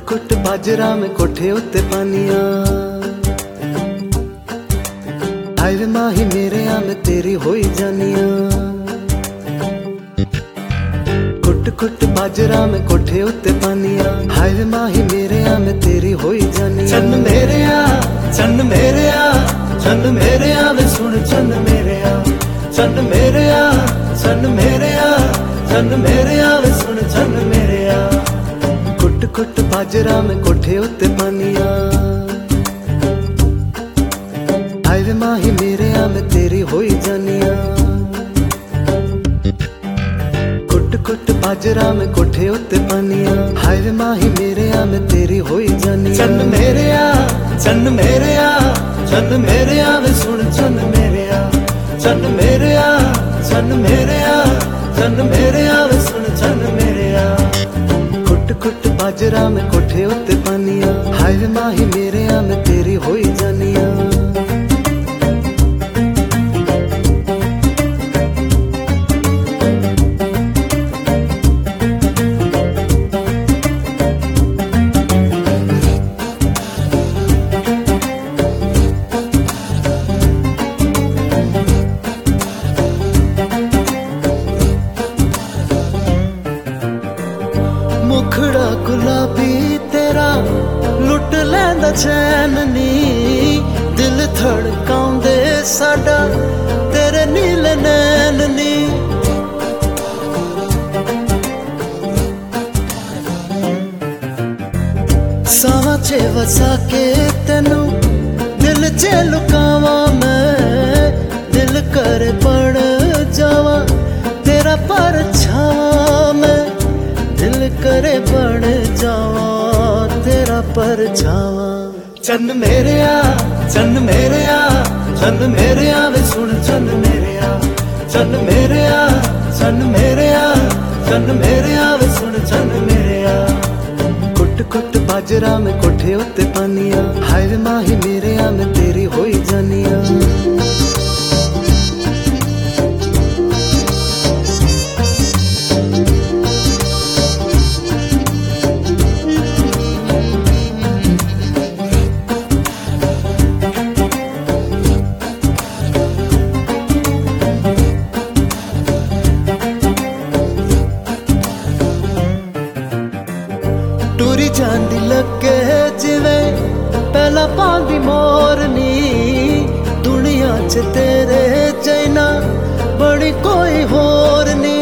कुट बाजरा में कोठे उत्ते पानिया हाय वे माही मेरे आ मैं तेरी होई जानिया। कुट कुट बाजरा में कोठे उत्ते पानिया हाय वे माही मेरे आ मैं तेरी होई जानिया। चन्न मेरे आ चन्न मेरे आ चन्न मेरे आ वे सुन चन्न मेरे आ चन्न मेरे आ चन्न मेरे आ चन्न मेरे आ वे सुन चन्न मेरे आ। कुट कुट बाजरा में कोठे उत्ते पानिया हाय वे माही मेरे आ मैं तेरी होई जानिया। कुट कुट बाजरा में कोठे उत्ते पानिया हाय वे माही मेरे आ मैं तेरी होई जानिया। चन्न मेरे आ चन्न मेरे आ चन्न मेरे आ वे सुन चन्न मेरे आ चन्न मेरे आ चन्न मेरे आ चन्न मेरे आ वे सुन चन्न मेरे आ। कुट कुट बाजरा में कोठे उत्ते पानिया हाय वे माही मेरे आ मैं तेरी होई जानिया। मुखड़ा गुलाबी तेरा लुट लैंदा चैन नी दिल धड़काउंदे साडा तेरे नीले नैन नी। सावां च वसा के तेनू दिल च लुकावां मैं दिल करे पड़ जावां तेरा परछावां मैं दिल करे बन जावा तेरा परछावा। चन्न मेरे आ चन्न मेरे आ चन्न मेरे आ वे सुन चन्न मेरे आ चन्न मेरे आ चन्न मेरे आ चन्न मेरे आ वे सुन चन्न मेरे आ। कुट कुट बाजरा में कोठे उत्ते पानिया हाय वे माही मेरे आ मैं तेरी होई जानिया। टूरी जांदी लगे जिवें पहला पांदी मोरनी दुनिया च तेरे जैना बड़ी कोई होर नी।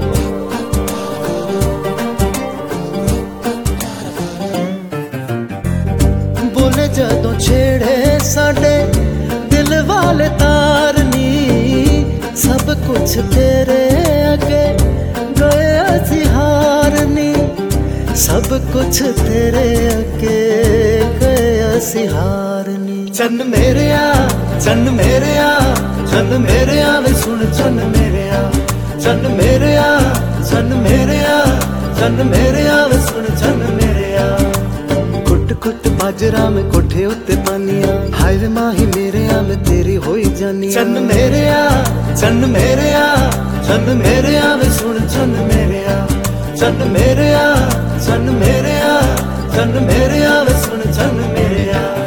बोले जदों छेड़े साडे दिल वाले तार नी सब कुछ तेरे अगे गए असी हार नी सब कुछ तेरे अगे गए असी हार नी। चन्न मेरे आ चन्न मेरे आ चन्न मेरे आ वे सुन चन्न मेरे आ चन्न मेरे आ चन्न मेरे आ चन्न मेरे आ वे सुन चन्न मेरे आ। कुट कुट बाजरा में कोठे उत्ते पानिया हाय वे माही मेरे आ मैं तेरी होई जानिया। चन्न मेरे आ चन्न मेरे आ चन्न मेरे आ वे सुन चन्न मेरे आ चन्न मेरे आ चन्न मेरे आ चन्न मेरे आ वे सुन चन्न मेरे आ।